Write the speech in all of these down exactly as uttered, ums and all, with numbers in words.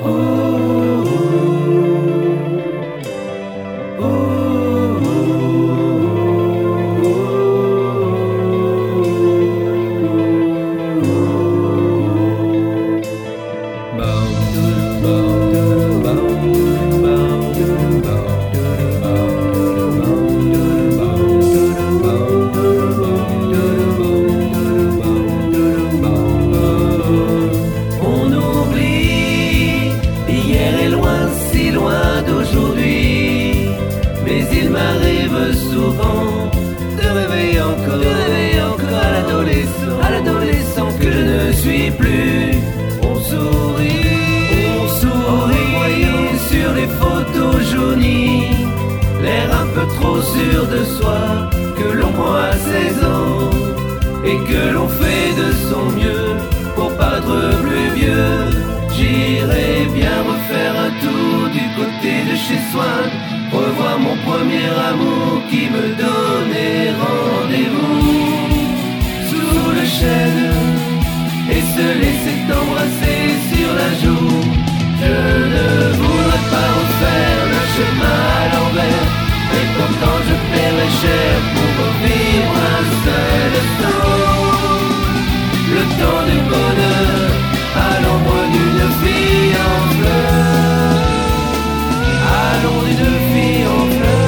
souvent de rêver encore, de rêver encore à l'adolescent, à l'adolescent que je ne suis plus. On sourit, on sourit, en voyant sur les photos jaunies l'air un peu trop sûr de soi que l'on prend à seize ans et que l'on fait de son mieux pour paraître plus vieux. J'irai bien refaire un tour du côté de chez Swann, revoir mon premier amour qui me donnait rendez-vous sous le chêne et se laisser embrasser sur la joue. Je ne voudrais pas refaire le chemin à l'envers, et pourtant je paierais cher pour revivre un seul instant. Le temps du bonheur à l'ombre d'une fille en fleurs. Allons d'une fille en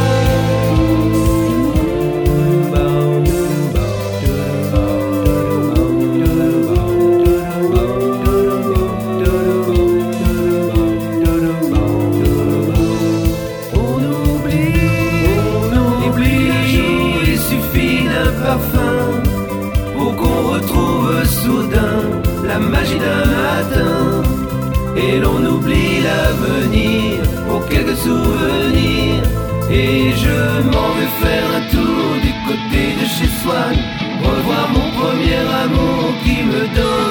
On oublie, on oublie, il suffit d'un parfum pour qu'on retrouve soudain la magie d'un matin, et l'on oublie l'avenir pour quelques souvenirs. Et je m'en vais faire un tour du côté de chez Swann, revoir mon premier amour qui me donne